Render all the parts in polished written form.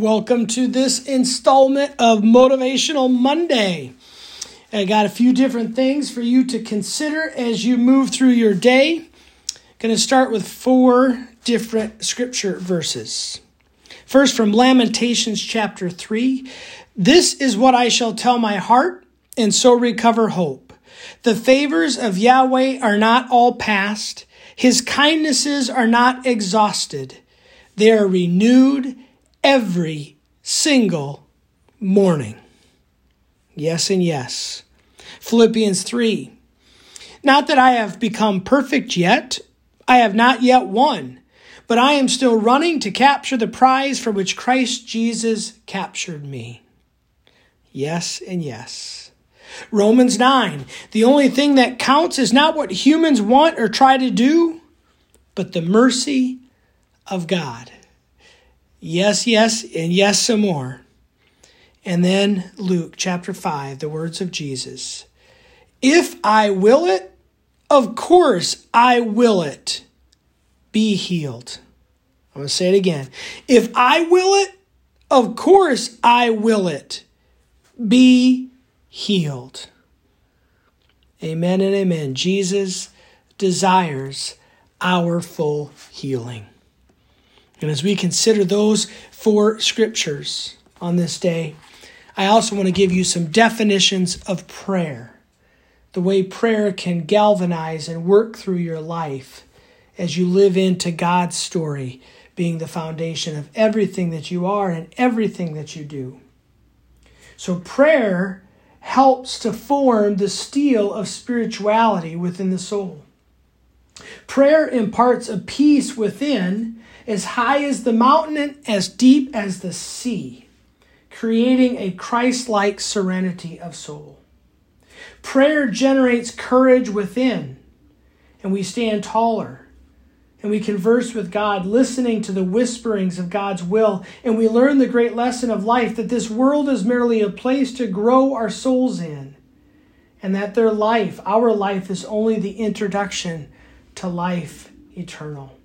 Welcome to this installment of Motivational Monday. I got a few different things for you to consider as you move through your day. Going to start with 4 different scripture verses. First, from Lamentations chapter 3. This is what I shall tell my heart, and so recover hope. The favors of Yahweh are not all past. His kindnesses are not exhausted. They are renewed every single morning. Yes and yes. Philippians 3. Not that I have become perfect yet. I have not yet won. But I am still running to capture the prize for which Christ Jesus captured me. Yes and yes. Romans 9. The only thing that counts is not what humans want or try to do, but the mercy of God. Yes, yes, and yes, some more. And then Luke chapter 5, the words of Jesus. If I will it, of course I will it. Be healed. I'm going to say it again. If I will it, of course I will it. Be healed. Amen and amen. Jesus desires our full healing. And as we consider those 4 scriptures on this day, I also want to give you some definitions of prayer. The way prayer can galvanize and work through your life as you live into God's story being the foundation of everything that you are and everything that you do. So prayer helps to form the steel of spirituality within the soul. Prayer imparts a peace within as high as the mountain and as deep as the sea, creating a Christ-like serenity of soul. Prayer generates courage within, and we stand taller, and we converse with God, listening to the whisperings of God's will, and we learn the great lesson of life, that this world is merely a place to grow our souls in, and that our life is only the introduction to life eternal.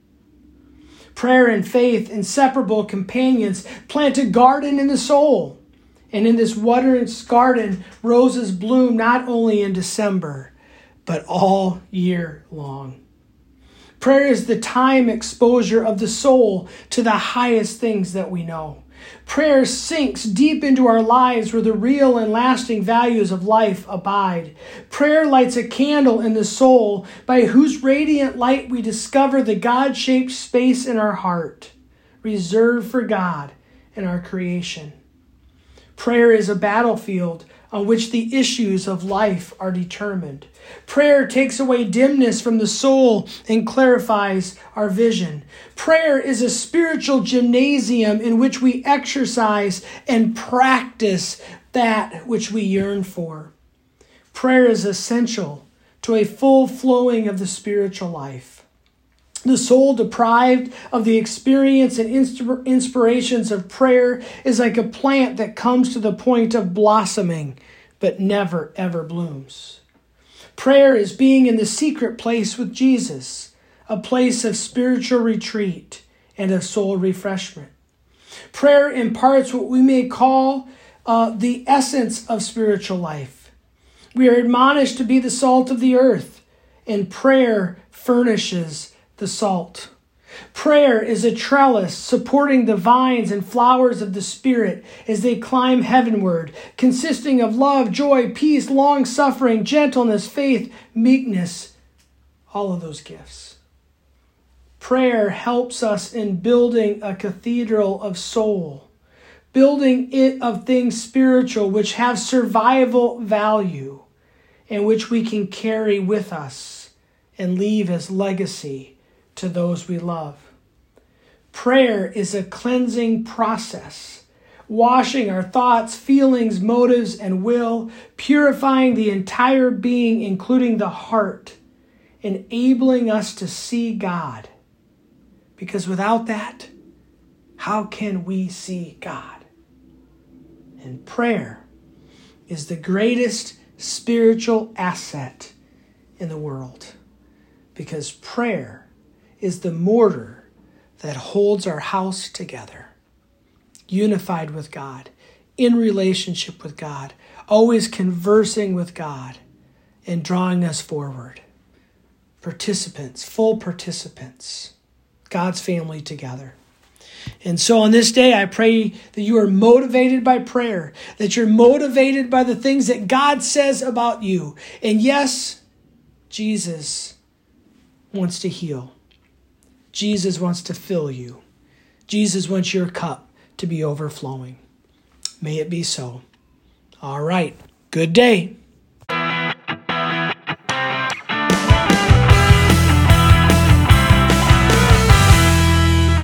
Prayer and faith, inseparable companions, plant a garden in the soul. And in this wondrous garden, roses bloom not only in December, but all year long. Prayer is the time exposure of the soul to the highest things that we know. Prayer sinks deep into our lives where the real and lasting values of life abide. Prayer lights a candle in the soul by whose radiant light we discover the God-shaped space in our heart, reserved for God and our creation. Prayer is a battlefield on which the issues of life are determined. Prayer takes away dimness from the soul and clarifies our vision. Prayer is a spiritual gymnasium in which we exercise and practice that which we yearn for. Prayer is essential to a full flowing of the spiritual life. The soul deprived of the experience and inspirations of prayer is like a plant that comes to the point of blossoming, but never, ever blooms. Prayer is being in the secret place with Jesus, a place of spiritual retreat and of soul refreshment. Prayer imparts what we may call the essence of spiritual life. We are admonished to be the salt of the earth, and prayer furnishes the salt. Prayer is a trellis supporting the vines and flowers of the Spirit as they climb heavenward, consisting of love, joy, peace, long-suffering, gentleness, faith, meekness, all of those gifts. Prayer helps us in building a cathedral of soul, building it of things spiritual which have survival value and which we can carry with us and leave as legacy to those we love. Prayer is a cleansing process, washing our thoughts, feelings, motives, and will, purifying the entire being, including the heart, enabling us to see God. Because without that, how can we see God? And prayer is the greatest spiritual asset in the world, because prayer is the mortar that holds our house together. unified with God, in relationship with God, always conversing with God and drawing us forward. Participants, full participants, God's family together. And so on this day, I pray that you are motivated by prayer, that you're motivated by the things that God says about you. And yes, Jesus wants to heal. Jesus wants to fill you. Jesus wants your cup to be overflowing. May it be so. All right. Good day.